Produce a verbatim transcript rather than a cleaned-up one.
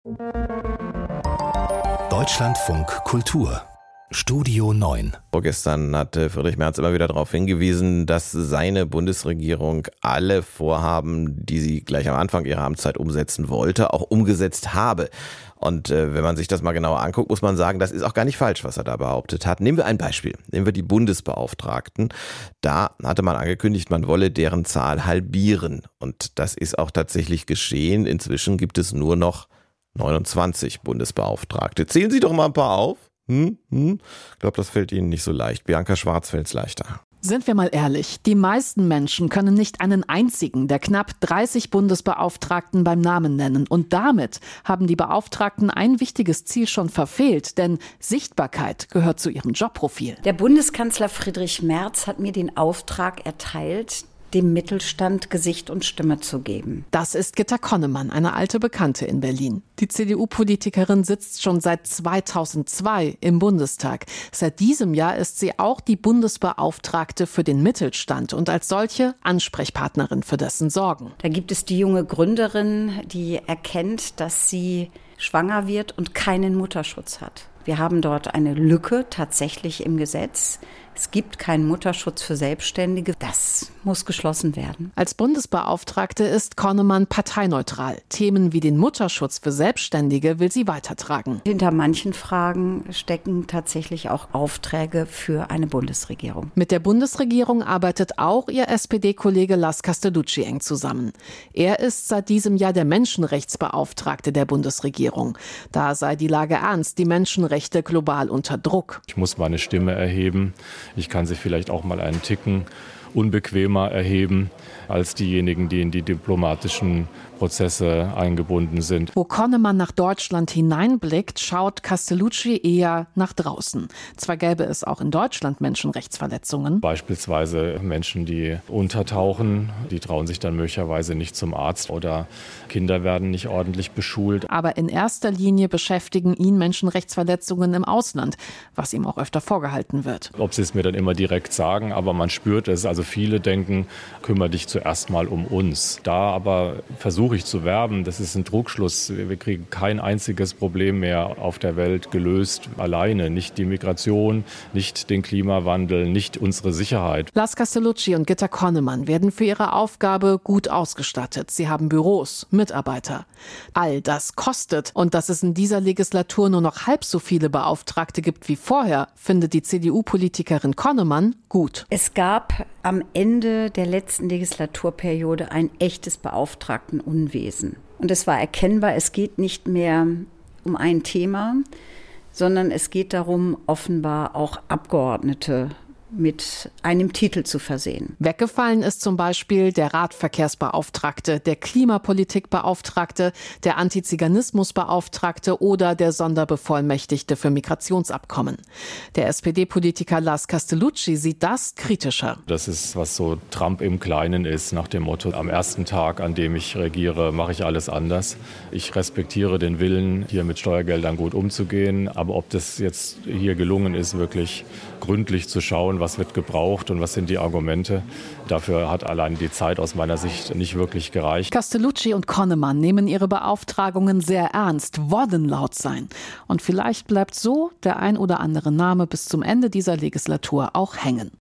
Deutschlandfunk Kultur Studio neun. Vorgestern hatte Friedrich Merz immer wieder darauf hingewiesen, dass seine Bundesregierung alle Vorhaben, die sie gleich am Anfang ihrer Amtszeit umsetzen wollte, auch umgesetzt habe. Und äh, wenn man sich das mal genauer anguckt, muss man sagen, das ist auch gar nicht falsch, was er da behauptet hat. Nehmen wir ein Beispiel. Nehmen wir die Bundesbeauftragten. Da hatte man angekündigt, man wolle deren Zahl halbieren. Und das ist auch tatsächlich geschehen. Inzwischen gibt es nur noch neunundzwanzig Bundesbeauftragte. Zählen Sie doch mal ein paar auf. Hm, hm. Ich glaube, das fällt Ihnen nicht so leicht. Bianca Schwarz fällt's leichter. Sind wir mal ehrlich, die meisten Menschen können nicht einen einzigen der knapp dreißig Bundesbeauftragten beim Namen nennen. Und damit haben die Beauftragten ein wichtiges Ziel schon verfehlt, denn Sichtbarkeit gehört zu ihrem Jobprofil. Der Bundeskanzler Friedrich Merz hat mir den Auftrag erteilt, dem Mittelstand Gesicht und Stimme zu geben. Das ist Gitta Connemann, eine alte Bekannte in Berlin. Die C D U-Politikerin sitzt schon seit zweitausendzwei im Bundestag. Seit diesem Jahr ist sie auch die Bundesbeauftragte für den Mittelstand und als solche Ansprechpartnerin für dessen Sorgen. Da gibt es die junge Gründerin, die erkennt, dass sie schwanger wird und keinen Mutterschutz hat. Wir haben dort eine Lücke tatsächlich im Gesetz. Es gibt keinen Mutterschutz für Selbstständige. Das muss geschlossen werden. Als Bundesbeauftragte ist Connemann parteineutral. Themen wie den Mutterschutz für Selbstständige will sie weitertragen. Hinter manchen Fragen stecken tatsächlich auch Aufträge für eine Bundesregierung. Mit der Bundesregierung arbeitet auch ihr S P D-Kollege Lars Castellucci eng zusammen. Er ist seit diesem Jahr der Menschenrechtsbeauftragte der Bundesregierung. Da sei die Lage ernst, die Menschenrechte global unter Druck. Ich muss meine Stimme erheben. Ich kann sie vielleicht auch mal einen Ticken unbequemer erheben als diejenigen, die in die diplomatischen Prozesse eingebunden sind. Wo Connemann nach Deutschland hineinblickt, schaut Castellucci eher nach draußen. Zwar gäbe es auch in Deutschland Menschenrechtsverletzungen. Beispielsweise Menschen, die untertauchen, die trauen sich dann möglicherweise nicht zum Arzt oder Kinder werden nicht ordentlich beschult. Aber in erster Linie beschäftigen ihn Menschenrechtsverletzungen im Ausland, was ihm auch öfter vorgehalten wird. Ob sie es mir dann immer direkt sagen, aber man spürt es. Also viele denken, kümmere dich zuerst mal um uns. Da aber versuche ich zu werben, das ist ein Trugschluss. Wir kriegen kein einziges Problem mehr auf der Welt gelöst alleine. Nicht die Migration, nicht den Klimawandel, nicht unsere Sicherheit. Lars Castellucci und Gitta Connemann werden für ihre Aufgabe gut ausgestattet. Sie haben Büros, Mitarbeiter. All das kostet. Und dass es in dieser Legislatur nur noch halb so viele Beauftragte gibt wie vorher, findet die C D U-Politikerin Connemann gut. Es gab am Ende der letzten Legislaturperiode ein echtes Beauftragtenunwesen. Und es war erkennbar, es geht nicht mehr um ein Thema, sondern es geht darum, offenbar auch Abgeordnete mit einem Titel zu versehen. Weggefallen ist zum Beispiel der Radverkehrsbeauftragte, der Klimapolitikbeauftragte, der Antiziganismusbeauftragte oder der Sonderbevollmächtigte für Migrationsabkommen. Der S P D-Politiker Lars Castellucci sieht das kritischer. Das ist, was so Trump im Kleinen ist, nach dem Motto, am ersten Tag, an dem ich regiere, mache ich alles anders. Ich respektiere den Willen, hier mit Steuergeldern gut umzugehen, aber ob das jetzt hier gelungen ist, wirklich gründlich zu schauen, was wird gebraucht und was sind die Argumente. Dafür hat allein die Zeit aus meiner Sicht nicht wirklich gereicht. Castellucci und Connemann nehmen ihre Beauftragungen sehr ernst, wollen laut sein. Und vielleicht bleibt so der ein oder andere Name bis zum Ende dieser Legislatur auch hängen.